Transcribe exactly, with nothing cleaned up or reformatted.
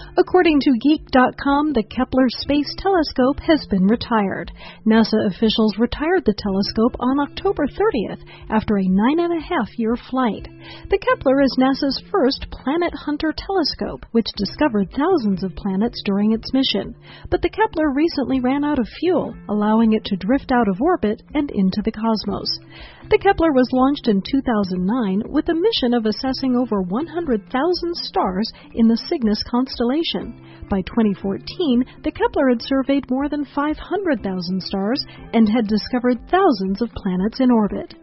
According to Geek dot com, the Kepler Space Telescope has been retired. NASA officials retired the telescope on October thirtieth after a nine and a half year flight. The Kepler is NASA's first planet hunter telescope, which discovered thousands of planets during its mission. But the Kepler recently ran out of fuel, allowing it to drift out of orbit and into the cosmos. The Kepler was launched in two thousand nine with a mission of assessing over one hundred thousand stars in the Cygnus constellation. By twenty fourteen, the Kepler had surveyed more than five hundred thousand stars and had discovered thousands of planets in orbit.